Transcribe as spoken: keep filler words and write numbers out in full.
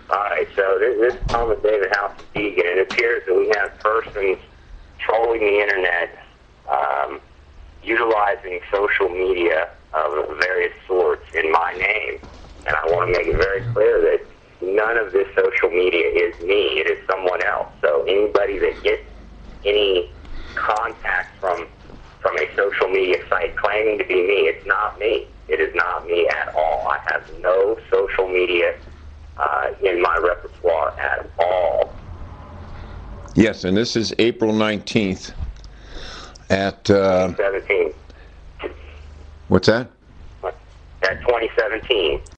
All right, so this, this is Thomas David House of Deegan. It appears that we have persons trolling the internet, um, utilizing social media of various sorts in my name. And I want to make it very clear that none of this social media is me. It is someone else. So anybody that gets any contact from from a social media site claiming to be me, it's not me. It is not me at all. I have no social media uh, in my repertoire at all. Yes, and this is April nineteenth at... Uh, seventeen. what's that? At twenty seventeen.